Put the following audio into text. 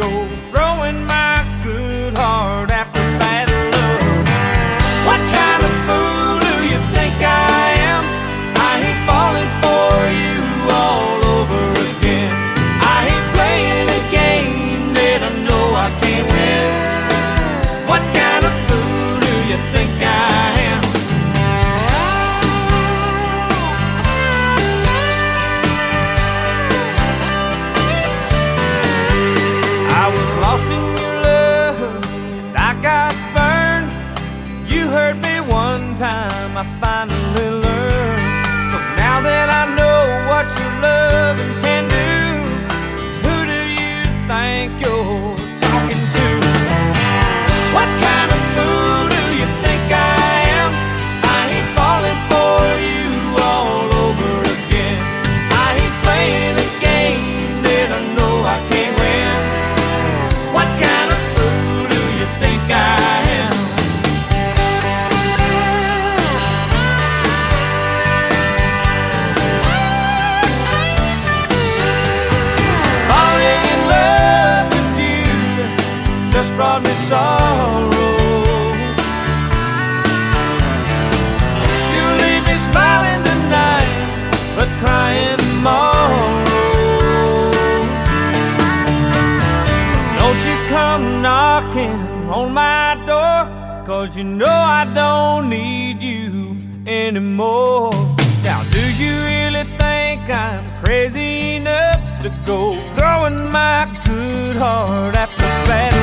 go throwing my good heart after bad love. What kind of fool do you think I am? I hate falling for you all over again. I hate playing a game that I know I can't win. What kind of fool do you think I am? I was lost in your love and I got burned. You hurt me one time, I finally learned. So now that I know what your loving can do, who do you think you're talking to? What kind of fool do you think I am? I hate falling for you all over again. I hate playing a game that I know I can't win. What kind of fool do you think I am? Falling in love with you just brought me sorrow. You leave me smiling tonight, but crying tomorrow. Don't you come knocking on my door, 'cause you know I don't need you anymore. Now do you really think I'm crazy enough to go throwing my good heart after bad